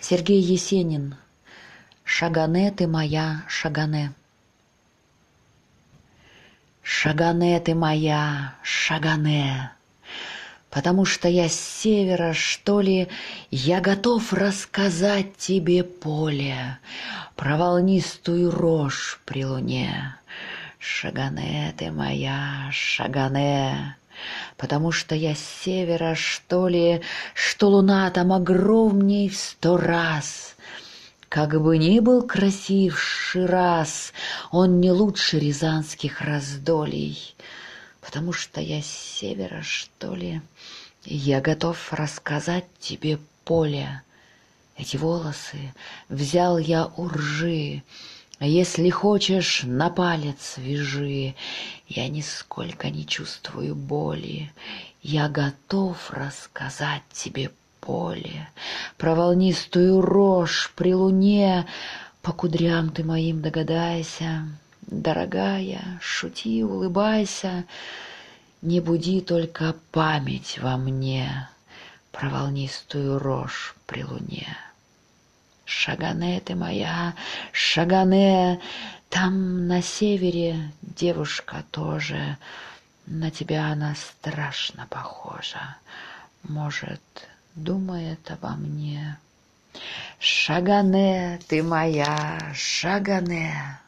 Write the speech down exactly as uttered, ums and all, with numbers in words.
Сергей Есенин. Шагане ты моя, Шагане. Шагане ты моя, Шагане. Потому что я с севера, что ли, я готов рассказать тебе поле про волнистую рожь при луне. Шагане ты моя, Шагане. Потому что я с севера, что ли, что луна там огромней в сто раз. Как бы ни был красив Шираз, он не лучше рязанских раздолий. Потому что я с севера, что ли, я готов рассказать тебе поле. Эти волосы взял я у ржи, если хочешь, на палец вяжи. Я нисколько не чувствую боли, я готов рассказать тебе поле про волнистую рожь при луне. По кудрям ты моим догадайся, дорогая, шути, улыбайся, не буди только память во мне про волнистую рожь при луне. Шагане ты моя, Шагане, там на севере девушка тоже, на тебя она страшно похожа, может, думает обо мне. Шагане ты моя, Шагане.